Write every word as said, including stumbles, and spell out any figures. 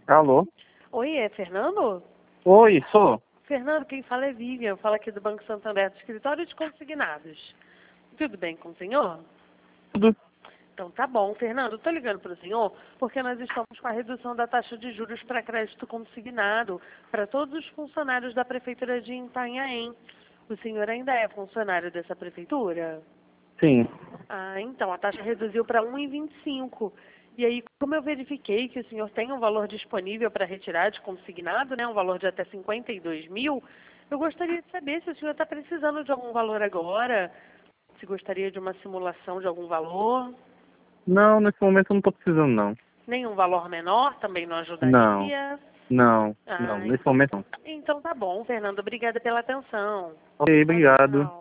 Alô? Oi, é Fernando? Oi, sou. Fernando, quem fala é Vivian, fala aqui do Banco Santander, do Escritório de Consignados. Tudo bem com o senhor? Tudo. Então tá bom, Fernando, estou ligando para o senhor porque nós estamos com a redução da taxa de juros para crédito consignado para todos os funcionários da Prefeitura de Itanhaém. O senhor ainda é funcionário dessa prefeitura? Sim. Ah, então, a taxa reduziu para um vírgula vinte e cinco. E aí, como eu verifiquei que o senhor tem um valor disponível para retirar de consignado, né, um valor de até cinquenta e dois mil, eu gostaria de saber se o senhor está precisando de algum valor agora, se gostaria de uma simulação de algum valor. Não, nesse momento eu não tô precisando, não. Nenhum valor menor também não Não, ajudaria? não, não. Ah, Nesse momento não. então tá bom, Fernando. Obrigada pela atenção. Ok, Tchau, obrigado. tchau.